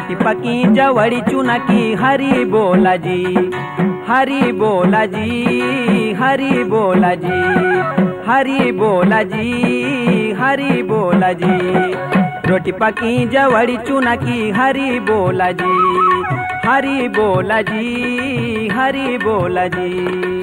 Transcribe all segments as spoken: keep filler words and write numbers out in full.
रोटी पकी जवड़ी चुनकी हरी बोला जी, हरी बोला जी, हरी बोला जी, हरी बोला जी, हरी बोला जी। रोटी पकी जवड़ी चुनकी हरी बोला जी, हरी बोला जी, हरी बोला जी।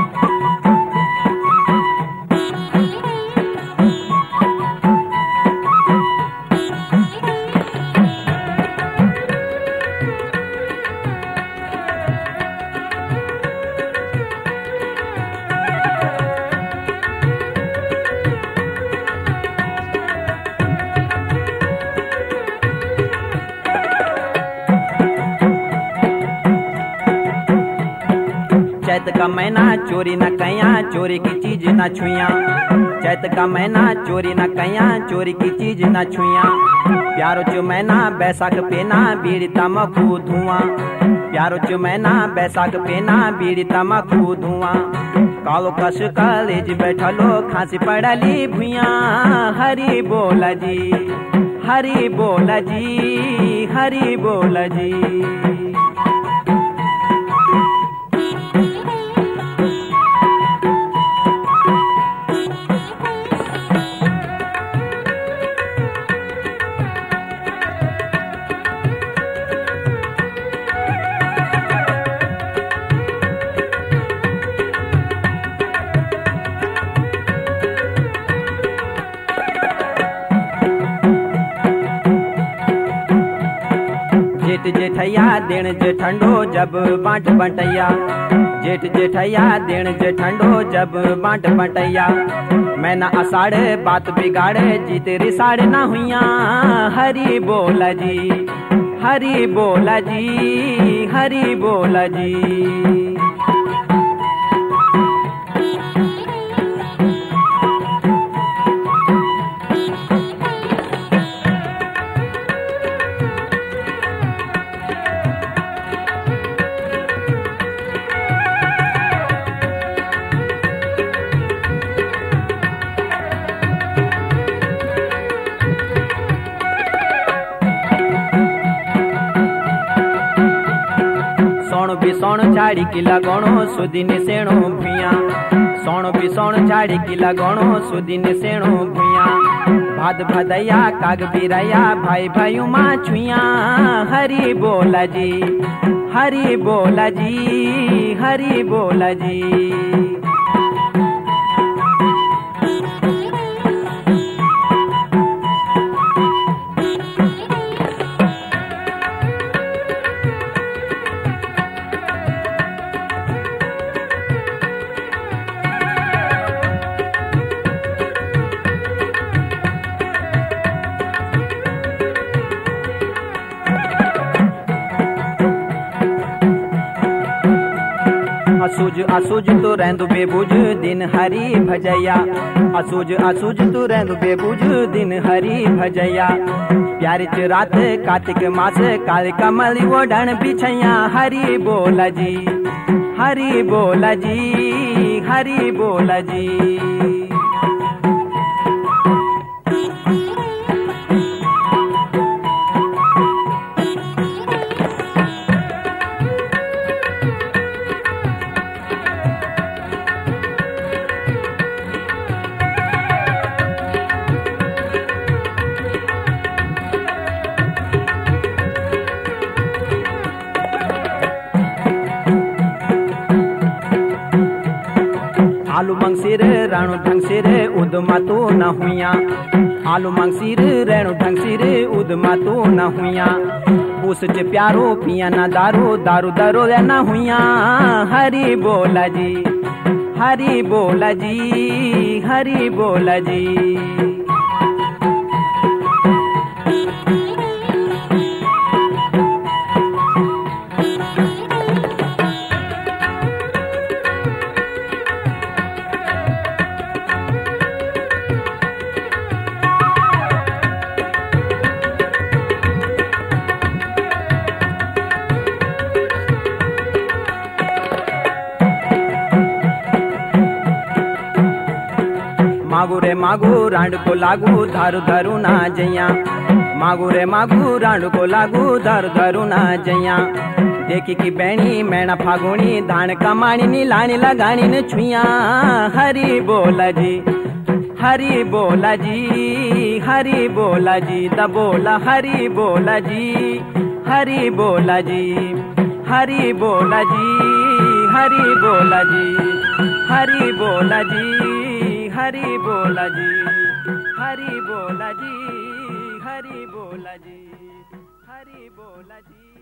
चैत का महीना चोरी न कया, चोरी की चीज न छुइया। चैत का महीना चोरी न कया, चोरी की चीज न छुइया। प्यारो चो महीना बैसाख पेना, बीड़ी तमकू धुआं। प्यारो चो महीना बैसाख पेना, बीड़ी तमकू धुआं। कालो कश कलेज बैठलो, खांसी पड़ली भुइया। हरी बोला जी, हरी बोला जी, हरी बोला जी। जेठ जेठैया दिन जेठंडो जब बांट बंटैया। जेठ जेठैया दिन जेठंडो जब बांट बंटैया। मैना अषाढ़ बात बिगाड़े, जीत रिसाड़ ना हुइया। हरी बोला जी, हरी बोला जी, हरी बोला जी। सोण बिसोण झाड़ी की लगोणो, सुदिन सेणो भुइया। सोण बिसोण झाड़ी की लगोणो, सुदिन सेणो भुइया। भाद भदैया काग बिरैया, भाई भाइयों माँ छुइया। हरी बोला जी, हरी बोला जी, हरी बोला जी। असुज असुज तो रहंदु बेबुझ दिन हरी भजैया। असुज असुज तो रहंदु बेबुझ दिन हरी भजैया। प्यारी च रात कार्तिक मास, काले कमल ओढ़ण बिछैया। हरी बोला जी, हरी बोला जी, हरी बोला जी। आलू मंगसिर राणू ढंगसिर उदमा तो न हुइया। आलू मंगसिर रेणु ढंगसिर उदमा तो न हुइया। पूस च प्यारो पिया ना दारू, दारू दरो न हुइया। हरी बोला जी, हरी बोला जी, हरी बोला जी। मागू रे मागू रांड को लागू, धारू धारू ना जैया। मागू रे मागू रांड को लागू धर धरू ना जया देखी की बैणी मैना फागुणी धान कमाणी नी लाणी लगाणी ने छुया हरी बोला जी हरी बोला जी हरी बोला जी द बोला हरी बोला जी हरी बोला जी हरी बोला जी हरी बोला जी हरी बोला जी हरी बोला जी हरी बोला जी हरी बोला जी हरी बोला जी।